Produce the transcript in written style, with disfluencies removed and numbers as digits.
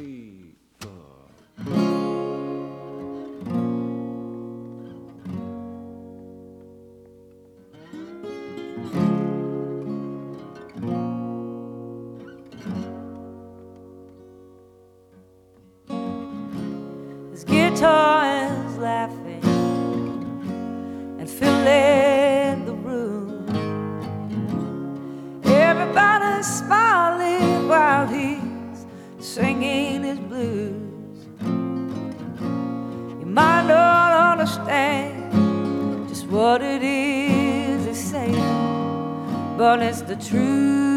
3, 4. His guitar is laughing and filling the room. Everybody's smiling while he's singing his blues. You might not understand just what it is he's saying, but it's the truth.